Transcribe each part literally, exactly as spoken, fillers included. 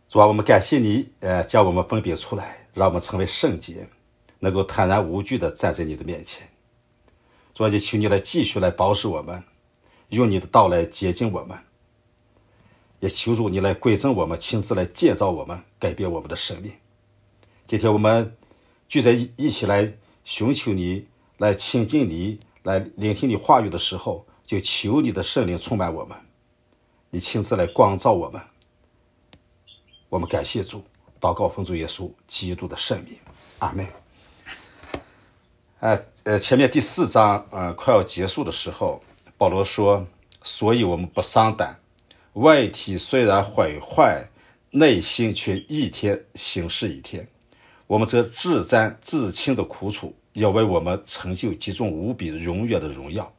主啊，我们感谢你，呃，将我们分别出来，让我们成为圣洁，能够坦然无惧地站在你的面前。主啊，就求你来继续来保守我们，用你的道来接近我们，也求主你来归正我们，亲自来建造我们，改变我们的生命。今天我们聚在一起来寻求你，来亲近你，来聆听你话语的时候，就求你的圣灵充满我们，你亲自来光照我们。我们感谢主，祷告奉主耶稣基督的圣名，阿们。呃呃，前面第四章呃快要结束的时候，保罗说：“所以我们不丧胆，外体虽然毁坏，内心却一天行事一天。我们这自沾自轻的苦楚，要为我们成就极重无比永远的荣耀。”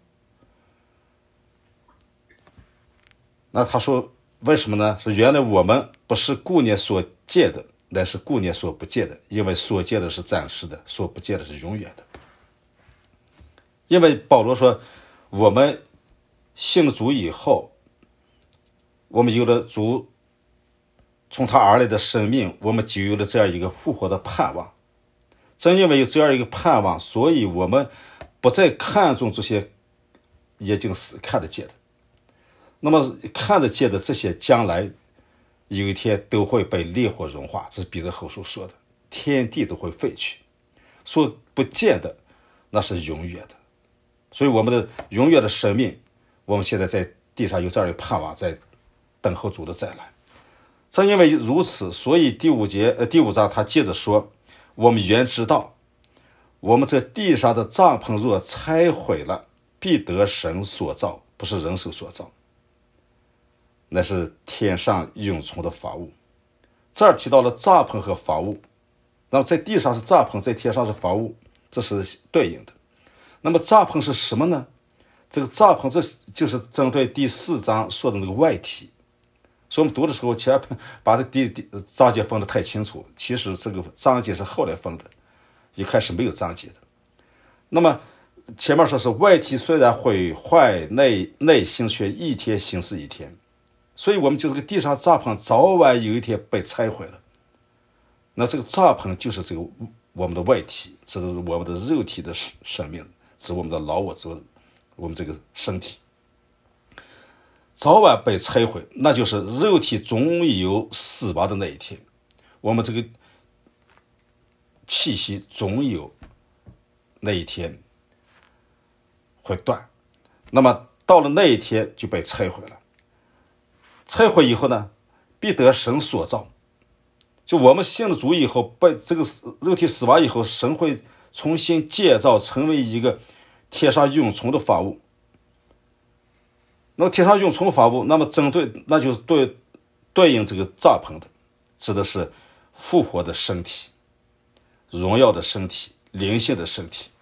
那他说为什么呢？是原来我们不是顾念所见的，乃是顾念所不见的，因为所见的是暂时的，所不见的是永远的。因为保罗说，我们信了主以后，我们有了主从他而来的生命，我们就有了这样一个复活的盼望。正因为有这样一个盼望，所以我们不再看重这些眼睛是看得见的。那么看得见的这些将来有一天都会被烈火融化，这是彼得后书说的，天地都会废去，所不见的那是永远的。所以我们的永远的生命，我们现在在地上有这样的盼望，在等候主的再来。正因为如此，所以第五节呃第五章他接着说，我们原知道，我们这地上的帐篷若拆毁了，必得神所造，不是人手所造，那是天上永存的房屋。这儿提到了帐篷和房屋，那么在地上是帐篷，在天上是房屋，这是对应的。那么帐篷是什么呢？这个帐篷这就是针对第四章说的那个外体。所以我们读的时候千万把这第第章节分得太清楚，其实这个章节是后来分的，一开始没有章节的。那么前面说是外体虽然毁坏，内内心却一天行事一天。所以我们就这个地上帐篷早晚有一天被拆毁了。那这个帐篷就是这个我们的外体，指的是我们的肉体的生命，指我们的老我，指我们这个身体。早晚被拆毁，那就是肉体总有死亡的那一天，我们这个气息总有那一天会断。那么到了那一天就被拆毁了。拆毁以后呢，必得神所造。就我们信了主以后，被这个肉体死亡以后，神会重新建造，成为一个天上永存的房屋。那么天上永存的房屋，那么针对那就是对对应这个帐篷的，指的是复活的身体、荣耀的身体、灵性的身体。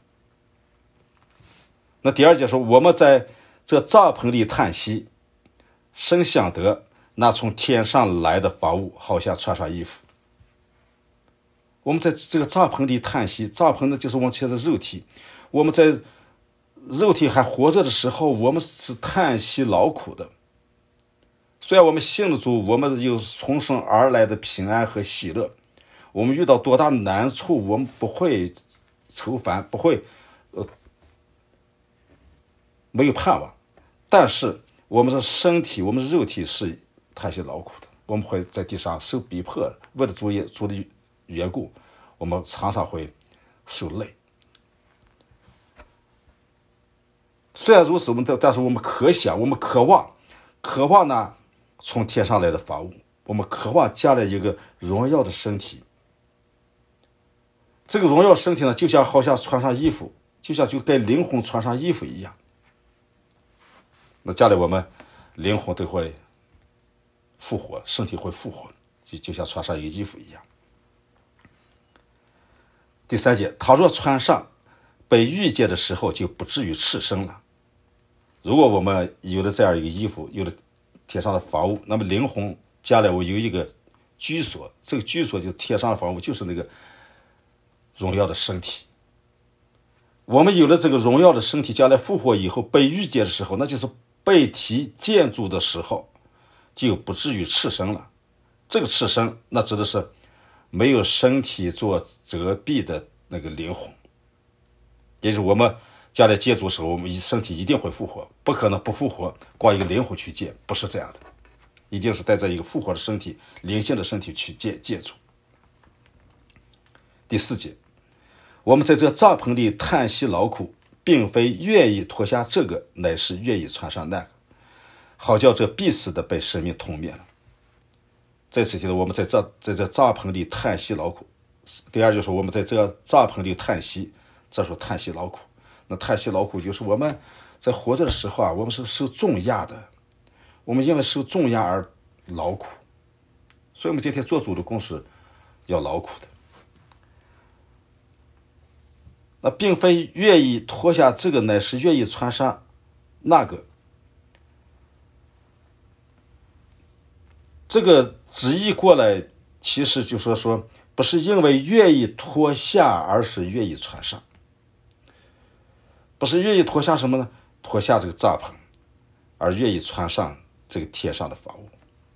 那第二节说，我们在这帐篷里叹息，深想得那从天上来的房屋，好像穿上衣服。我们在这个帐篷里叹息，帐篷呢就是我们现在肉体，我们在肉体还活着的时候，我们是叹息劳苦的。虽然我们信了主，我们有从生而来的平安和喜乐，我们遇到多大难处，我们不会愁烦，不会呃没有盼望。但是我们的身体，我们的肉体是叹息劳苦的，我们会在地上受逼迫，为了主耶主的缘故，我们常常会受累。虽然如此，我们但是我们可想，我们渴望，渴望呢从天上来的房屋，我们渴望将来一个荣耀的身体。这个荣耀身体呢，就像好像穿上衣服，就像就给灵魂穿上衣服一样。那将来我们灵魂都会复活，身体会复活，就就像穿上一个衣服一样。第三节，倘若穿上，被遇见的时候就不至于赤身了。如果我们有了这样一个衣服，有了天上的房屋，那么灵魂将来我有一个居所，这个居所就是天上的房屋，就是那个荣耀的身体。我们有了这个荣耀的身体，将来复活以后被遇见的时候，那就是被提建筑的时候，就不至于赤身了。 这个赤身，那指的是没有身体做遮蔽的那个灵魂，也就是我们将来借主的时候，我们身体一定会复活，不可能不复活，光一个灵魂去借，不是这样的，一定是带着一个复活的身体、灵性的身体去借借主。第四节，我们在这帐篷里叹息劳苦，并非愿意脱下这个，乃是愿意穿上那个，好叫这必死的被生命吞灭了。再次提到我们在这在这帐篷里叹息劳苦。第二就是我们在这个帐篷里叹息，这时候叹息劳苦。那叹息劳苦就是我们在活着的时候啊，我们是受重压的，我们因为受重压而劳苦，所以我们今天做主的工是要劳苦的。那并非愿意脱下这个，乃是愿意穿上那个。这个直译过来，其实就说说，不是因为愿意脱下，而是愿意穿上。不是愿意脱下什么呢？脱下这个帐篷，而愿意穿上这个天上的房屋。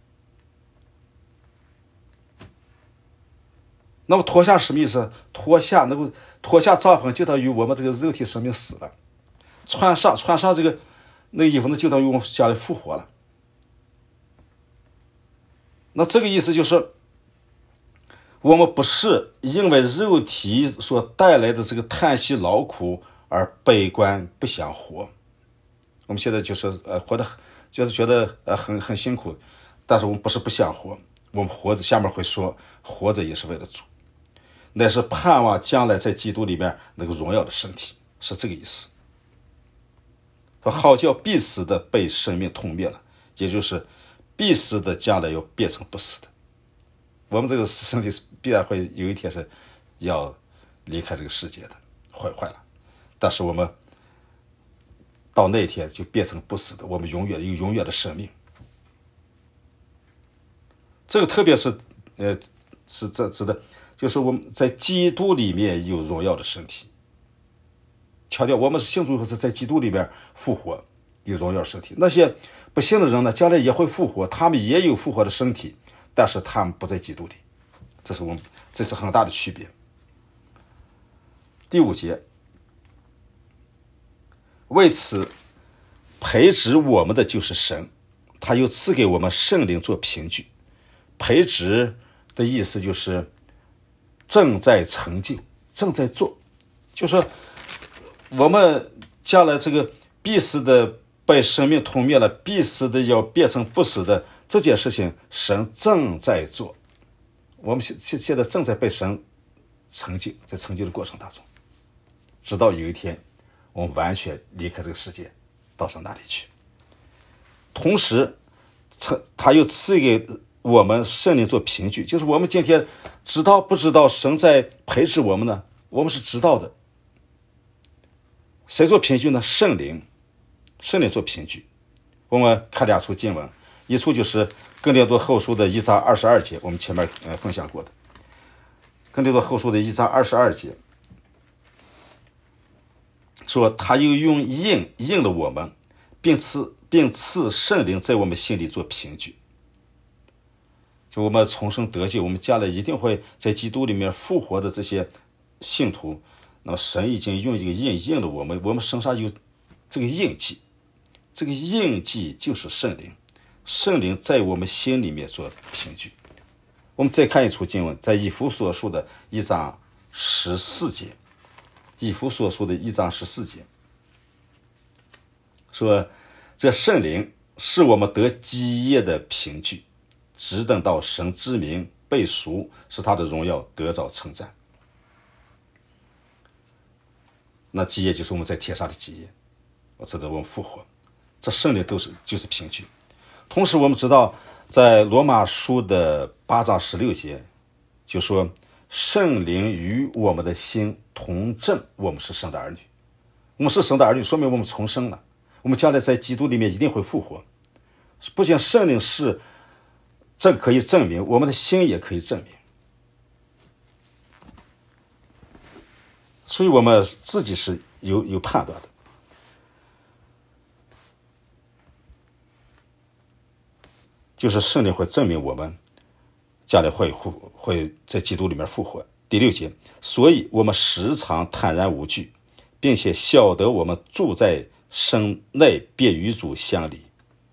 那么脱下什么意思？脱下那个脱下帐篷，就等于我们这个肉体生命死了；穿上穿上这个那个衣服，那就等于我们将来复活了。那这个意思就是，我们不是因为肉体所带来的这个叹息劳苦而悲观不想活。我们现在就是呃活得就是觉得呃很很辛苦，但是我们不是不想活，我们活着下面会说，活着也是为了主，乃是盼望将来在基督里面那个荣耀的身体，是这个意思。好叫必死的被生命吞灭了，也就是必死的将来要变成不死的。我们这个身体必然会有一天是要离开这个世界的，坏坏了。但是我们到那一天就变成不死的，我们永远有永远的生命。这个特别是呃是这指的，就是我们在基督里面有荣耀的身体。强调我们是信主以后是在基督里面复活，有荣耀身体。那些不信的人呢，将来也会复活，他们也有复活的身体，但是他们不在基督里，这是我们这是很大的区别。第五节，为此培植我们的就是神，他又赐给我们圣灵做凭据。培植的意思就是正在成就，正在做，就是我们将来这个必死的被生命吞灭了，必死的要变成不死的，这件事情神正在做，我们现现在正在被神成就，在成就的过程当中，直到有一天我们完全离开这个世界，到神那里去。同时他又赐给我们圣灵做凭据，就是我们今天知道不知道神在培植我们呢？我们是知道的。谁做凭据呢？圣灵，圣灵做凭据。我们看两处经文，一处就是哥林多后书的一章二十二节，我们前面呃分享过的。哥林多后书的一章二十二节说，他又用印印了我们，并赐并赐圣灵在我们心里做凭据。就我们重生得救，我们将来一定会在基督里面复活的这些信徒，那么神已经用一个印印了我们，我们身上有这个印记，这个印记就是圣灵，圣灵在我们心里面做凭据。我们再看一处经文，在以弗所书的一章十四节，以弗所书的一章十四节说，这圣灵是我们得基业的凭据，只等到神之名被赎，使他的荣耀得着称赞。那基业就是我们在天上的基业，我知道我们复活，这圣灵都是就是凭据。同时我们知道在罗马书的八章十六节就说，圣灵与我们的心同证我们是神的儿女。我们是神的儿女，说明我们重生了，我们将来在基督里面一定会复活。不仅圣灵是这可以证明，我们的心也可以证明。所以我们自己是有有判断的。就是圣灵会证明我们将来会会在基督里面复活。第六节，所以我们时常坦然无惧，并且晓得我们住在身内，便与主相离。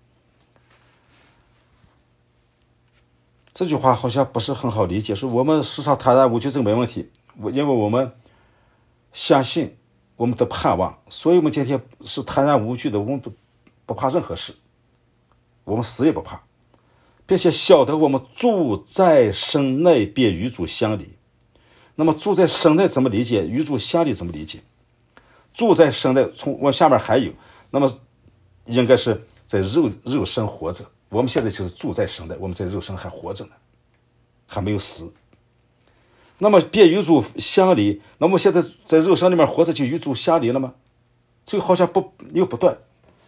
这句话好像不是很好理解，说我们时常坦然无惧，这没问题，因为我们相信我们的盼望，所以我们今天是坦然无惧的，我们不不怕任何事，我们死也不怕，并且晓得我们住在身内，便与主相离。那么住在身内怎么理解？与主相离怎么理解？住在身内，从我下面还有，那么应该是在肉肉身活着。我们现在就是住在身内，我们在肉身还活着呢，还没有死。那么便与主相离，那么现在在肉身里面活着就与主相离了吗？这个好像不又不对。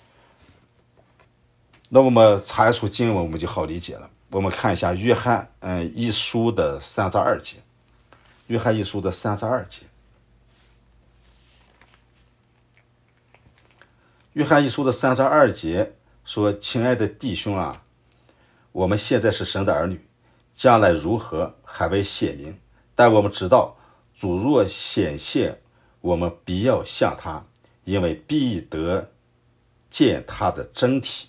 那我们查一出经文，我们就好理解了。我们看一下约翰嗯一书的三章二节，约翰一书的三章二节，约翰一书的三章二节说：“亲爱的弟兄啊，我们现在是神的儿女，将来如何还未显明，但我们知道主若显现，我们必要像他，因为必得见他的真体。”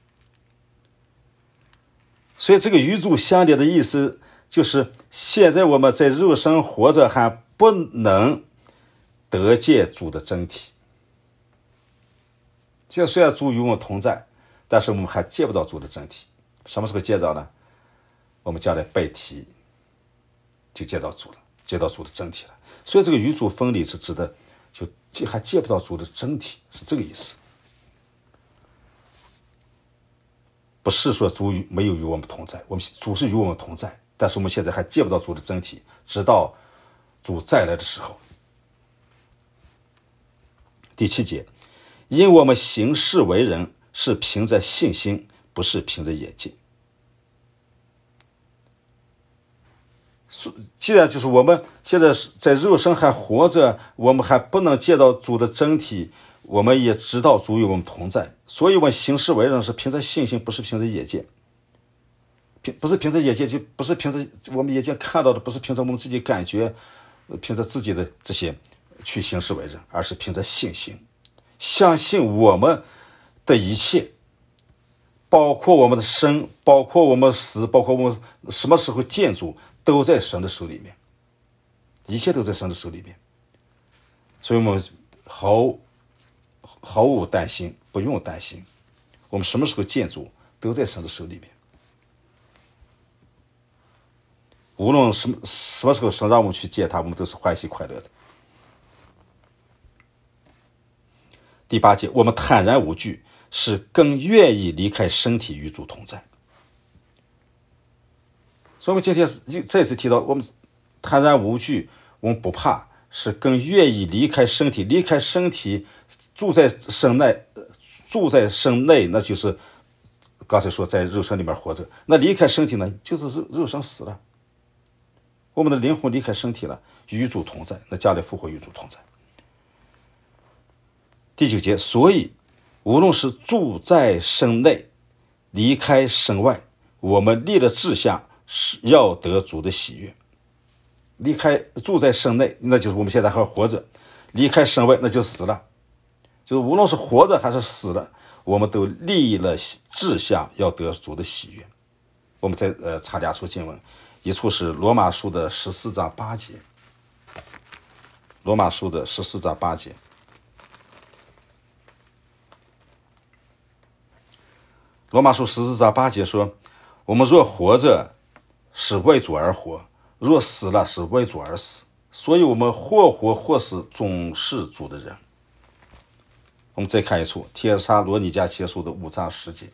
所以这个与主相离的意思就是现在我们在肉身活着还不能得见主的真体。现在虽然主与我们同在，但是我们还见不到主的真体。什么时候见着呢？我们将来被提就见到主了，见到主的真体了。所以这个与主分离是指的就还见不到主的真体，是这个意思。不是说主没有与我们同在，我们主是与我们同在，但是我们现在还见不到主的真体，直到主再来的时候。第七节，因我们行事为人是凭着信心，不是凭着眼睛。既然就是我们现在在肉身还活着，我们还不能见到主的真体，我们也知道主与我们同在，所以我们行事为人是凭着信心，不是凭着眼见。不是凭着眼见，就不是凭着我们眼见看到的，不是凭着我们自己感觉，凭着自己的这些去行事为人，而是凭着信心，相信我们的一切，包括我们的生，包括我们死，包括我们什么时候见主，都在神的手里面，一切都在神的手里面。所以我们毫毫无担心，不用担心，我们什么时候见主都在神的手里面。无论什么什么时候神让我们去见他，我们都是欢喜快乐的。第八节，我们坦然无惧，是更愿意离开身体与主同在。所以我们今天再次提到，我们坦然无惧，我们不怕，是更愿意离开身体，离开身体，住在身内，住在身内，那就是刚才说在肉身里面活着。那离开身体呢，就是肉肉身死了，我们的灵魂离开身体了，与主同在，那将来复活与主同在。第九节，所以无论是住在身内，离开身外，我们立的志向是要得主的喜悦。离开住在身内，那就是我们现在还活着；离开身外，那就死了。就是无论是活着还是死了，我们都立了志向要得主的喜悦。我们再呃查两处经文，一处是罗马书的十四章八节，罗马书的十四章八节。罗马书十四章八节说：“我们若活着，是为主而活；若死了，是为主而死。所以我们或活或死，总是主的人。”我们再看一处，帖撒罗尼迦前书的五章十节。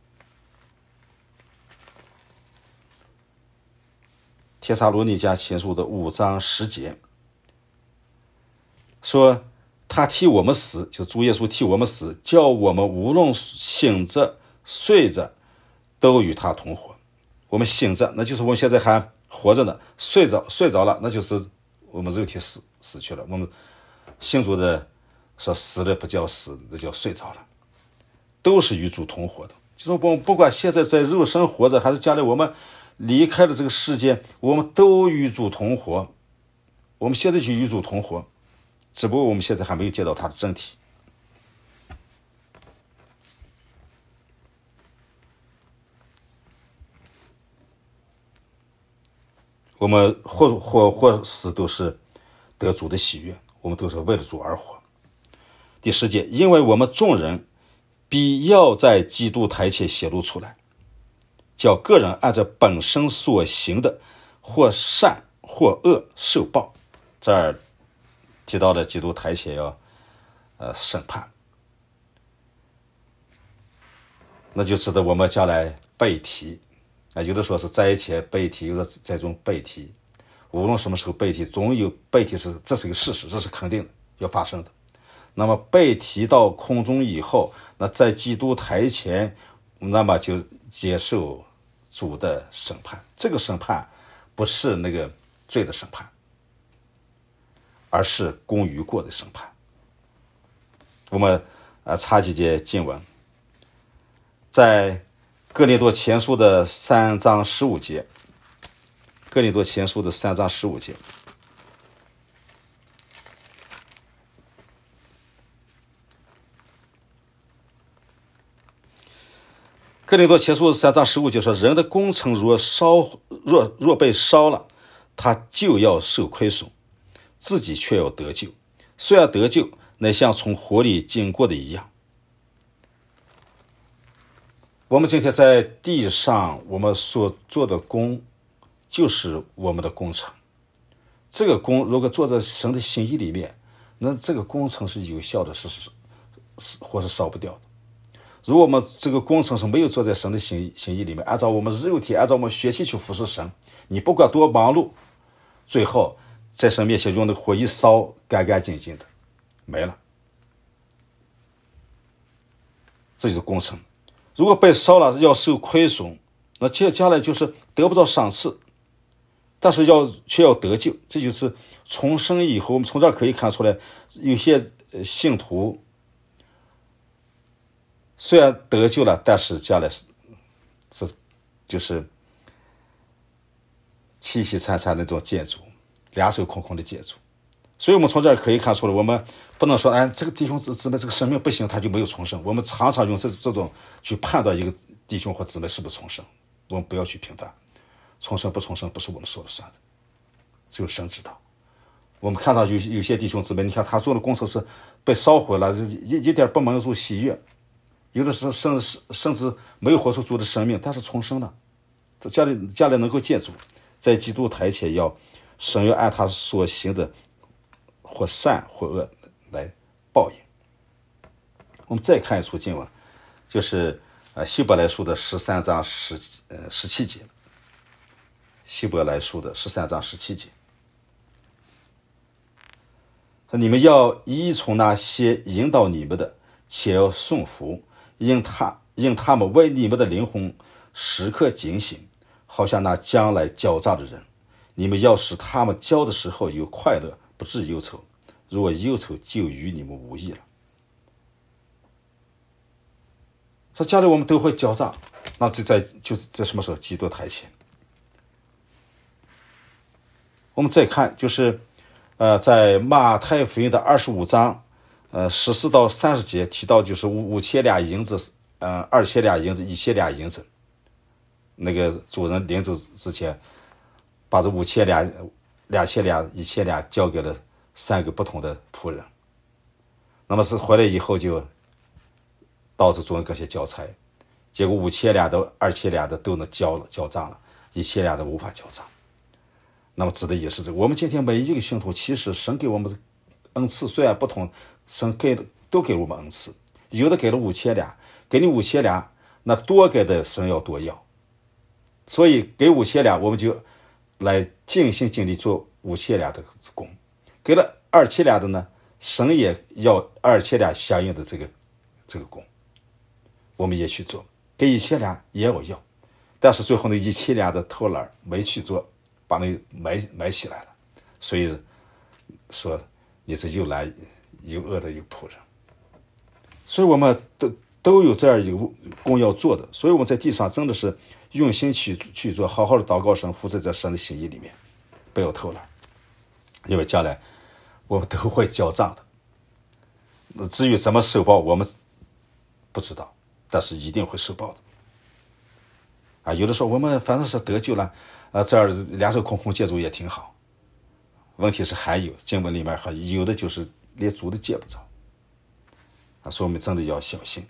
帖撒罗尼迦前书的五章十节说：“他替我们死，就主耶稣替我们死，叫我们无论醒着睡着都与他同活。”我们醒着，那就是我们现在还活着呢；睡着睡着了，那就是我们肉体死死去了。我们信主的说死了不叫死，那叫睡着了，都是与主同活的。就是我们不管现在在肉身活着，还是将来我们离开了这个世界，我们都与主同活。我们现在就与主同活，只不过我们现在还没有见到他的真体。我们或或或死都是得主的喜悦，我们都是为了主而活。第十节，因为我们众人必要在基督台前显露出来，叫个人按照本身所行的，或善或恶受报。这儿提到了基督台前要呃审判，那就指的我们将来被提啊，有的说是灾前被提，有的在中被提，无论什么时候被提，总有被提，是这是一个事实，这是肯定的要发生的。那么被提到空中以后，那在基督台前，那么就接受主的审判。这个审判不是那个罪的审判，而是公于过的审判。我们呃查几节经文，在哥林多前书的三章十五节，哥林多前书的三章十五节，哥林多前书三章十五节说：人的工程若烧若若被烧了，他就要受亏损，自己却要得救。虽然得救，乃像从火里经过的一样。我们今天在地上，我们所做的工，就是我们的工程。这个工如果做在神的心意里面，那这个工程是有效的，是是是或是烧不掉的。如果我们这个工程是没有做在神的心心意里面，按照我们肉体，按照我们血气去服侍神，你不管多忙碌，最后在神面前用那个火一烧，干干净净的没了，这就是工程。如果被烧了要受亏损，那接下来就是得不到赏赐，但是要却要得救。这就是重生以后，我们从这儿可以看出来，有些信徒虽然得救了，但是将来是是就是凄凄惨惨那种建筑，两手空空的建筑。所以我们从这儿可以看出来，我们不能说哎，这个弟兄姊妹这个生命不行，他就没有重生。我们常常用这这种去判断一个弟兄或姊妹是不是重生，我们不要去评断。重生不重生不是我们说了算的，只有神知道。我们看到有有些弟兄姊妹，你看他做的工程是被烧毁了，一一点不蒙主喜悦，有的时候甚至甚至没有活出主的生命，但是重生了，这将来将来能够见主，在基督台前要神要按他所行的或善或恶来报应。我们再看一处经文，就是呃希伯来书的十三章十呃十七节，希伯来书的十三章十七节，说你们要依从那些引导你们的，且要顺服，因他因他们为你们的灵魂时刻警醒，好像那将来交账的人。你们要使他们交的时候有快乐，不致忧愁，如果忧愁，就与你们无益了。说将来我们都会交账，那就在就是在什么时候？基督台前。我们再看，就是呃，在马太福音的二十五章，呃，十四到三十节提到，就是五五千两银子，呃，二千两银子，一千两银子。那个主人临走之前，把这五千两、两千两、一千两交给了三个不同的仆人。那么是回来以后就到处做各些交差，结果五千两的、二千两的都能交了交账了，一千两的无法交账。那么指的也是这个。我们今天每一个信徒，其实神给我们的恩赐虽然不同，神给都给我们恩赐，有的给了五千两，给你五千两，那多给的神要多要。所以给五千两，我们就来尽心尽力做五千两的工；给了二千两的呢，神也要二千两相应的这个这个工，我们也去做。给一千两也要要，但是最后那一千两的偷懒没去做，把那埋埋起来了。所以说，你这又来又恶的一个仆人。所以我们都都有这样一个工要做的，所以我们在地上真的是用心去去做，好好的祷告神，服在这神的心意里面，不要偷懒，因为将来我们都会交账的。至于怎么受报，我们不知道，但是一定会受报的。啊，有的时候我们反正是得救了，啊，这样两手空空借主也挺好。问题是还有经文里面还有的就是连主都借不着，啊，所以我们真的要小心。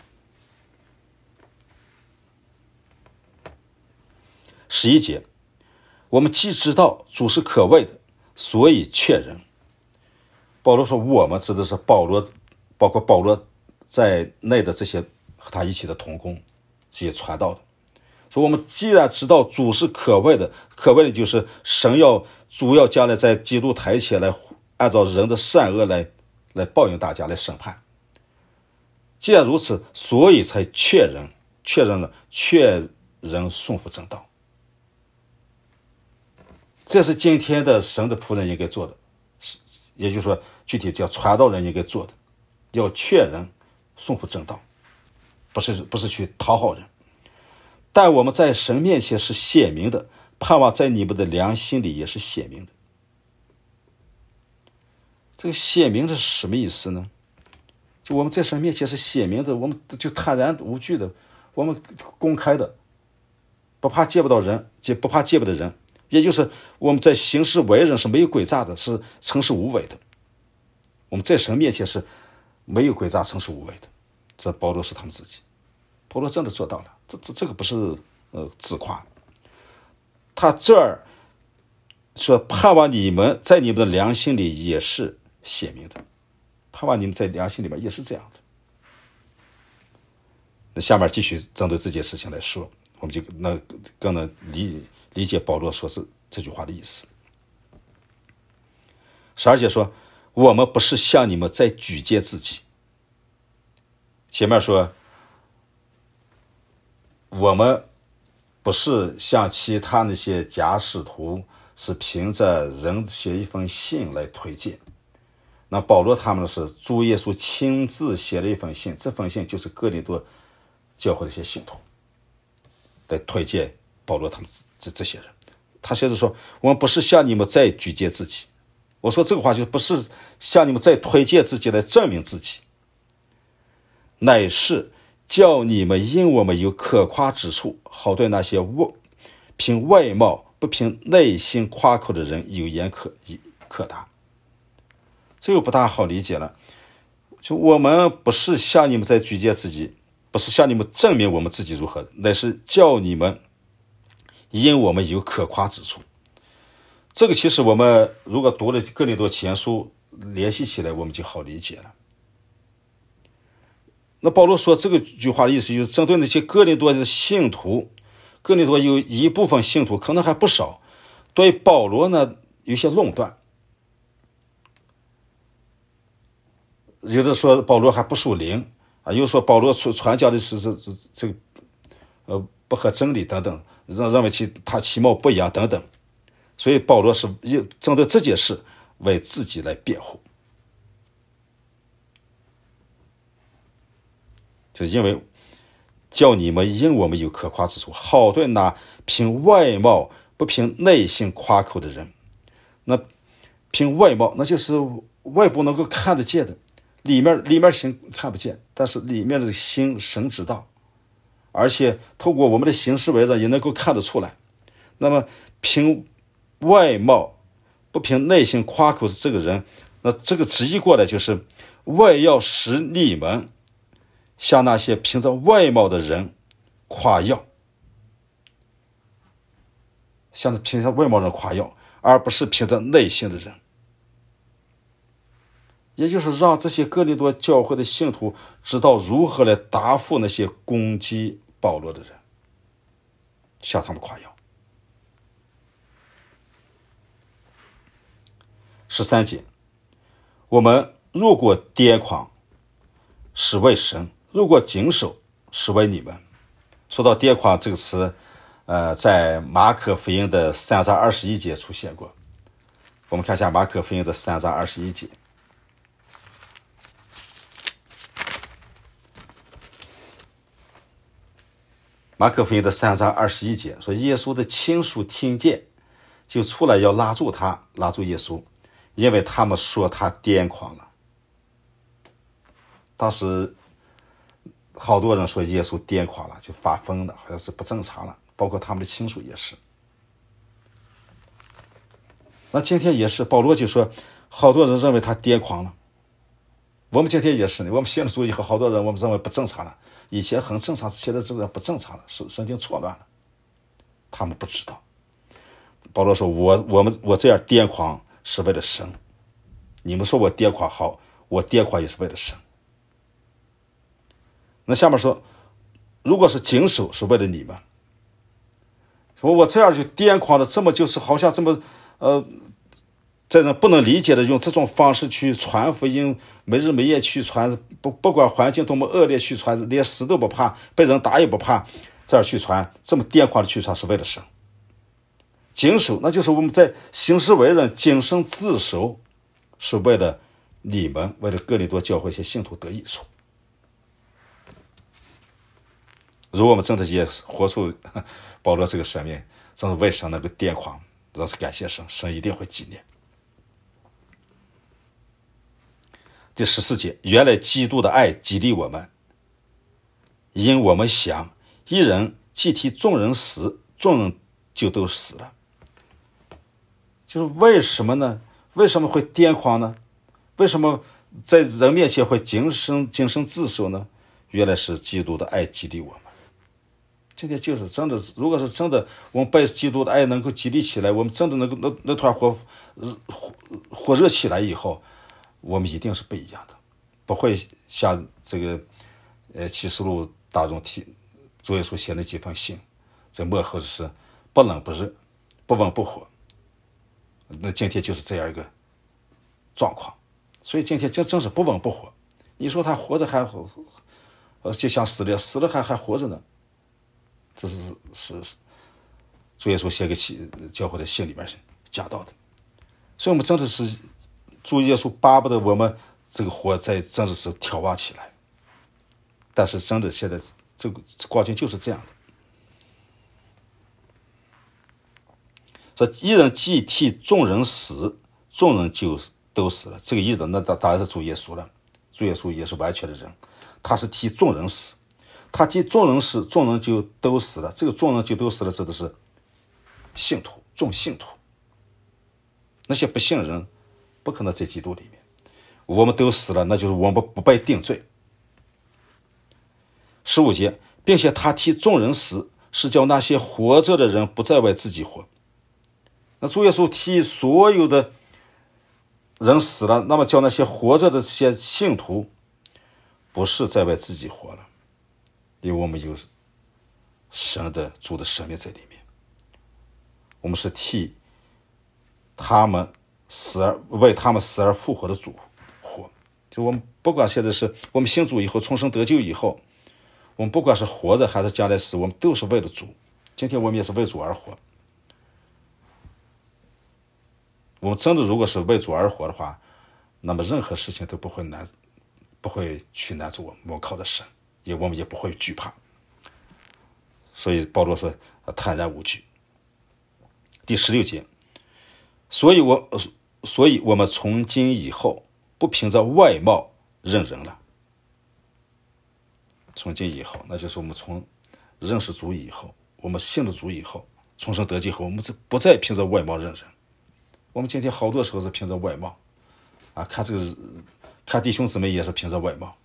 十一节，我们既知道主是可畏的，所以劝人。保罗说我们指的是保罗，包括保罗在内的这些和他一起的同工，这些传道的，说我们既然知道主是可畏的，可畏的就是神要主要将来在基督台前来按照人的善恶来来报应大家，来审判。既然如此，所以才劝人，劝人了，劝人顺服正道。这是今天的神的仆人应该做的，也就是说具体叫传道人应该做的，要劝人顺服正道，不是不是去讨好人。但我们在神面前是显明的，盼望在你们的良心里也是显明的。这个显明的是什么意思呢？就我们在神面前是显明的，我们就坦然无惧的，我们公开的，不怕见不到人，不怕见不得人，也就是我们在行事为人是没有诡诈的，是诚实无伪的。我们在神面前是没有诡诈、诚实无伪的。这保罗是他们自己，保罗真的做到了，这这这个不是呃自夸。他这儿说盼望你们在你们的良心里也是显明的，盼望你们在良心里面也是这样的。那下面继续针对这件事情来说，我们就那更能理理解保罗说是这句话的意思。十二节说，我们不是向你们在举荐自己。前面说我们不是像其他那些假使徒是凭着人写一封信来推荐，那保罗他们是主耶稣亲自写了一封信，这封信就是哥林多教会的一些信徒来推荐保罗他们 这, 这些人。他写着说，我们不是向你们在举荐自己。我说这个话就不是向你们在推荐自己来证明自己，乃是叫你们因我们有可夸之处，好对那些凭外貌不凭内心夸口的人有言可可答。这个不大好理解了，就我们不是向你们在举荐自己，不是向你们证明我们自己如何，乃是叫你们因我们有可夸之处。这个其实我们如果读了哥林多前书联系起来，我们就好理解了。那保罗说这个句话的意思就是针对那些哥林多的信徒，哥林多有一部分信徒可能还不少，对保罗呢有些论断，有的说保罗还不属灵啊，有说保罗传教的是这这个呃不合真理等等，认认为其他其貌不扬等等，所以保罗是针对这件事为自己来辩护。就因为叫你们因我们有可夸之处，好对那凭外貌不凭内心夸口的人。那凭外貌，那就是外部能够看得见的，里面里面心看不见，但是里面的心神知道，而且透过我们的行事为人也能够看得出来。那么凭外貌不凭内心夸口的这个人，那这个直译过来就是为要使你们向那些凭着外貌的人夸耀，向凭着外貌的人夸耀，而不是凭着内心的人。也就是让这些哥林多教会的信徒知道如何来答复那些攻击保罗的人，向他们夸耀。十三节，我们如果癫狂，是为神；如果谨守，是为你们。说到癫狂这个词，呃，在马可福音的三章二十一节出现过。我们看一下马可福音的三章二十一节。 马可福音的三章二十一节说，耶稣的亲属听见，就出来要拉住他，拉住耶稣，因为他们说他癫狂了。当时好多人说耶稣癫狂了，就发疯了，好像是不正常了，包括他们的亲属也是。那今天也是，保罗就说好多人认为他癫狂了。我们今天也是呢，我们信了主以后，好多人我们认为不正常了，以前很正常，现在这个不正常了，是神经错乱了。他们不知道。保罗说我我们我这样癫狂是为了神，你们说我癫狂好，我癫狂也是为了神。那下面说，如果是谨守是为了你们，说我这样就癫狂的，这么就是好像这么呃，在人不能理解的用这种方式去传福音，没日没夜去传，不不管环境多么恶劣去传，连死都不怕，被人打也不怕，这样去传，这么癫狂的去传是为了神。谨守那就是我们在行事为人谨慎自守，是为了你们，为了哥林多教会一些信徒得益处。如果我们真的也活出保罗这个使命，真是为神那个癫狂，真是感谢神，神一定会纪念。第十四节，原来基督的爱激励我们，因我们想一人既替众人死，众人就都死了。就是为什么呢？为什么会癫狂呢？为什么在人面前会谨慎谨慎自守呢？原来是基督的爱激励我们。今天就是真的，如果是真的，我们被基督的爱能够激励起来，我们真的能够那那团火火火热起来以后，我们一定是不一样的，不会像这个呃启示录当中提主耶稣写那几封信，在末后是不冷不热，不温不火。那今天就是这样一个状况，所以今天真正是不温不火。你说他活着还呃就像死了，死了还还活着呢。这是是是主耶稣写给教会的信里面讲到的，所以我们真的是主耶稣巴不得我们这个火在真的是挑旺起来，但是真的现在这个光景就是这样的。说一人既替众人死，众人就都死了。这个一人那当然是主耶稣了，主耶稣也是完全的人，他是替众人死。他替众人死，众人就都死了。这个众人就都死了，指的是信徒，众信徒。那些不信人不可能在基督里面。我们都死了，那就是我们不被定罪。十五节，并且他替众人死，是叫那些活着的人不再为自己活。那主耶稣替所有的人死了，那么叫那些活着的这些信徒不是在为自己活了。因为我们有神的主的使命在里面，我们是替他们死而为他们死而复活的主活。就我们不管现在是我们信主以后重生得救以后，我们不管是活着还是将来死，我们都是为了主。今天我们也是为主而活。我们真的如果是为主而活的话，那么任何事情都不会难，不会去难住我们。我们靠着神，也我们也不会惧怕。所以保罗说坦然无惧。第十六节，所以我所以我们从今以后不凭着外貌认人了。从今以后，那就是我们从认识主以后，我们信了主以后，重生得救后，我们不再凭着外貌认人。我们今天好多时候是凭着外貌啊，看这个看弟兄姊妹也是凭着外貌。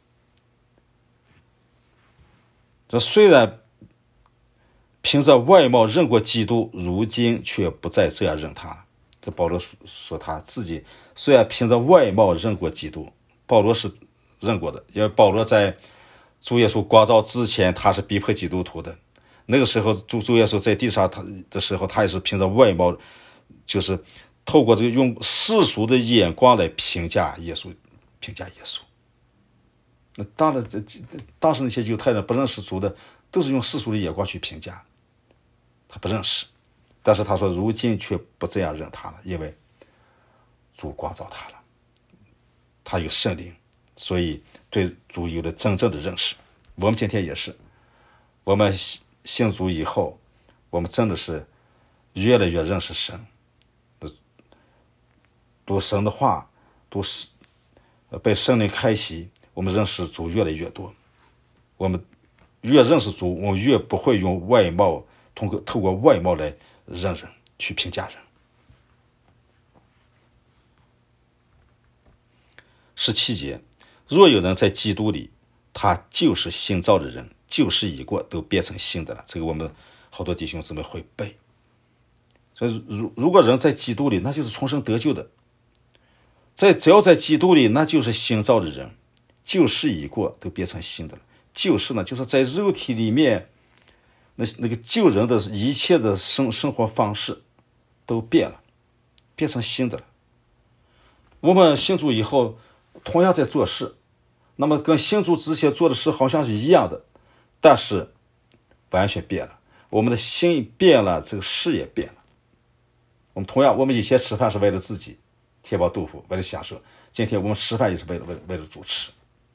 这虽然凭着外貌认过基督，如今却不再这样认他了。这保罗说他自己虽然凭着外貌认过基督，保罗是认过的，因为保罗在主耶稣光照之前，他是逼迫基督徒的。那个时候主主耶稣在地上他的时候，他也是凭着外貌，就是透过这个用世俗的眼光来评价耶稣，评价耶稣。那当然，当时那些犹太人不认识主的，都是用世俗的眼光去评价，他不认识。但是他说，如今却不这样认他了，因为主光照他了，他有圣灵，所以对主有了真正的认识。我们今天也是，我们信主以后，我们真的是越来越认识神，读神的话，读被圣灵开启，我们认识主越来越多。我们越认识主，我们越不会用外貌，通过透过外貌来认人，去评价人。十七节，若有人在基督里，他就是新造的人，旧事已过，都变成新的了。这个我们好多弟兄姊妹会背。所以如如果人在基督里，那就是重生得救的。在只要在基督里，那就是新造的人，旧事已过，都变成新的了。旧事呢，就是在肉体里面，那那个旧人的一切的生生活方式都变了，变成新的了。我们信主以后，同样在做事，那么跟信主之前做的事好像是一样的，但是完全变了。我们的心变了，这个事也变了。我们同样，我们以前吃饭是为了自己填饱肚腹，为了享受，今天我们吃饭也是为了为了为了主吃。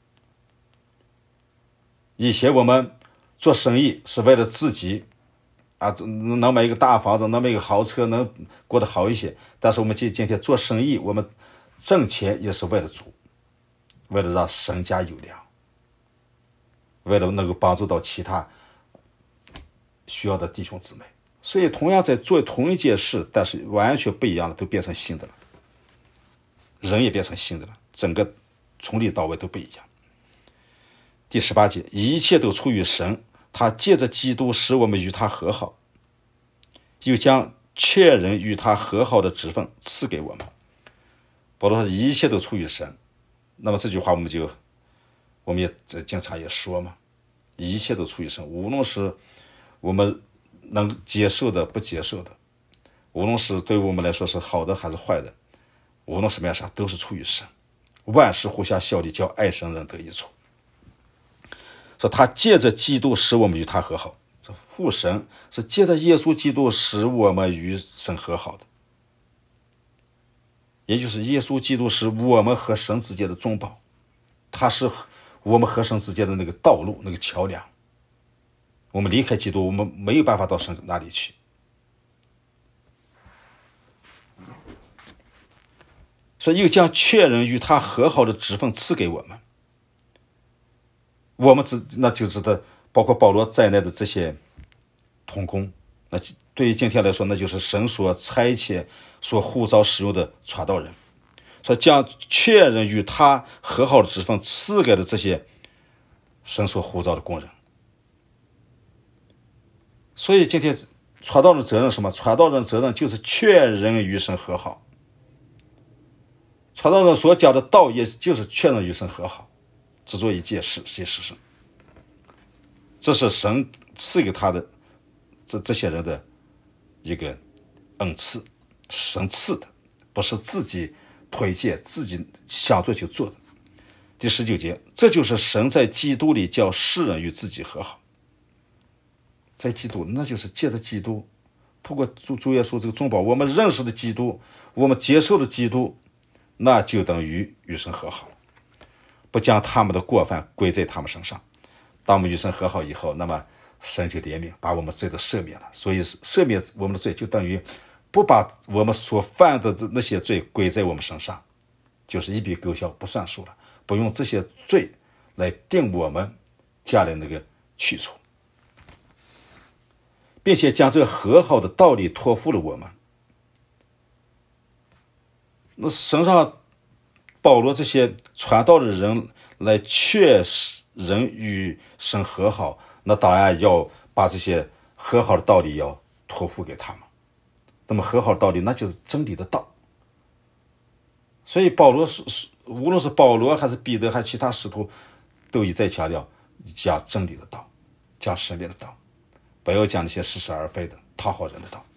以前我们做生意是为了自己啊，能买一个大房子，能买一个豪车，能过得好一些。但是我们今今天做生意，我们挣钱也是为了主，为了让神家有粮，为了能够帮助到其他需要的弟兄姊妹。所以同样在做同一件事，但是完全不一样的，都变成新的了。人也变成新的了，整个从里到外都不一样。第十八节，一切都出于神，他借着基督使我们与他和好，又将确人与他和好的职分赐给我们。保罗说一切都出于神，那么这句话我们就我们也经常也说嘛，一切都出于神，无论是我们能接受的不接受的，无论是对我们来说是好的还是坏的，无论什么样啥都是出于神。万事互相效力，叫爱神人得益处。说他借着基督使我们与他和好，这父神是借着耶稣基督使我们与神和好的，也就是耶稣基督是我们和神之间的中保，他是我们和神之间的那个道路，那个桥梁。我们离开基督，我们没有办法到神那里去。所以又将确人与他和好的职分赐给我们。我们只那就知道，包括保罗在内的这些同工，那对于今天来说，那就是神所差遣、所呼召使用的传道人。所以将确人与他和好的职分赐给了这些神所呼召的工人。所以今天传道人的责任是什么？传道人的责任就是确人与神和好。传道人所讲的道，也就是确人与神和好，只做一件事，谁实施。这是神赐给他的这这些人的一个恩赐，神赐的，不是自己推荐、自己想做就做的。第十九节，这就是神在基督里叫世人与自己和好。在基督，那就是借着基督，通过主主耶稣这个中保，我们认识的基督，我们接受的基督，那就等于与神和好，不将他们的过犯归在他们身上。当我们与神和好以后，那么神就怜悯，把我们罪都赦免了。所以赦免我们的罪，就等于不把我们所犯的那些罪归在我们身上，就是一笔勾销，不算数了，不用这些罪来定我们家里那个去处，并且将这个和好的道理托付了我们。那神让保罗这些传道的人来确人与神和好，那当然要把这些和好的道理要托付给他们。那么和好的道理，那就是真理的道。所以保罗是无论是保罗还是彼得还是其他使徒，都一再强调讲真理的道，讲神明的道，不要讲那些似是而非的讨好人的道。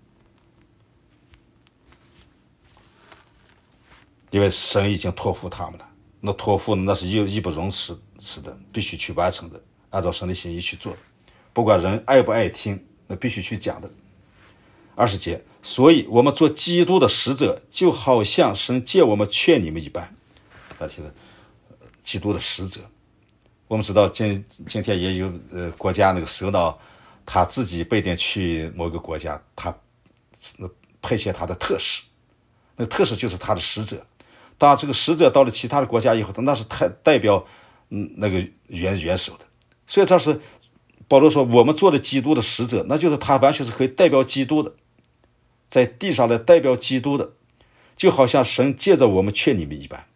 因为神已经托付他们了，那托付那是义不容辞的，必须去完成的，按照神的心意去做的，不管人爱不爱听，那必须去讲的。二十节，所以我们做基督的使者，就好像神借我们劝你们一般。咱提的基督的使者，我们知道今今天也有呃国家那个首脑他自己不一定去某个国家，他派遣他的特使，那个特使就是他的使者。当这个使者到了其他的国家以后，那是代代表嗯那个元元首的。所以这是保罗说，我们做的基督的使者，那就是他完全是可以代表基督的，在地上来代表基督的，就好像神借着我们劝你们一般。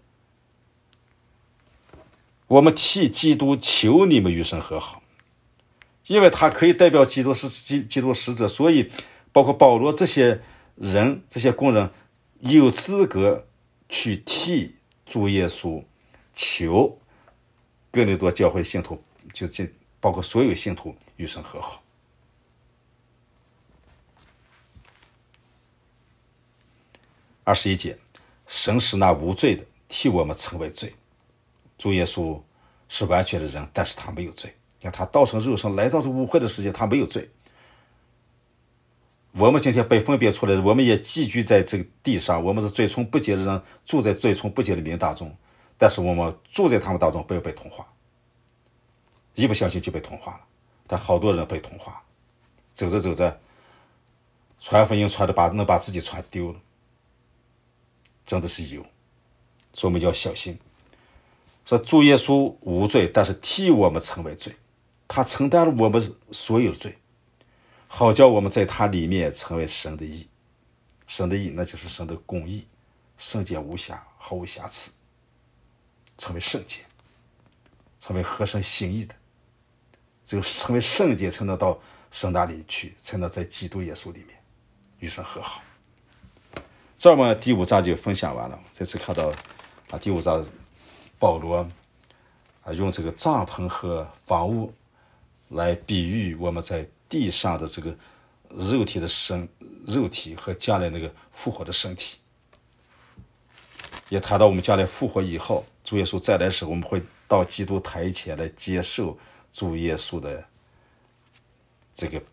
我们替基督求你们与神和好，因为他可以代表基督是基基督使者，所以包括保罗这些人这些工人有资格去替主耶稣求哥林多教会信徒，就包括所有信徒与神和好。二十一节，神使那无罪的替我们成为罪。主耶稣是完全的人，但是他没有罪。你看他道成肉身来到这污秽的世界，他没有罪。我们今天被分别出来，我们也寄居在这个地上，我们是罪从不洁的人，住在罪从不洁的民大众，但是我们住在他们当中，不要被同化，一不小心就被同化了。但好多人被同化，走着走着，传福音传的把能把自己传丢了，真的是有，所以我们要小心。说主耶稣无罪，但是替我们成为罪，他承担了我们所有的罪，好叫我们在他里面成为神的义。神的义那就是神的公义，圣洁无瑕，毫无瑕疵，成为圣洁，成为合神心意的。只有成为圣洁才能到神那里去，才能在基督耶稣里面与神和好。这儿嘛，第五章就分享完了。这次看到啊，第五章保罗啊用这个帐篷和房屋来比喻我们在地上的这个肉体的身肉体和将来那个复活的身体，也谈到我们将来复活以后，主耶稣再来时，我们会到基督台前来接受主耶稣的这个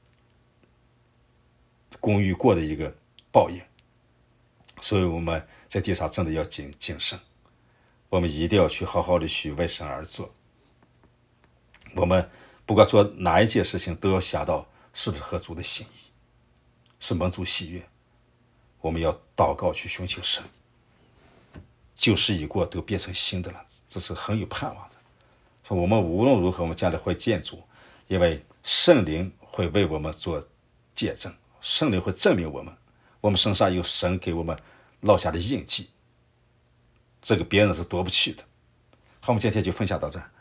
公寓过的一个报应。所以我们在地上真的要谨谨慎，我们一定要去好好的去为神而做。我们不管做哪一件事情，都要想到是不是合主的心意，是蒙主喜悦。我们要祷告去寻求神，旧事已过，都变成新的了，这是很有盼望的。所以我们无论如何，我们将来会见主，因为圣灵会为我们做见证，圣灵会证明我们，我们身上有神给我们烙下的印记，这个别人是夺不去的。好，我们今天就分享到这儿。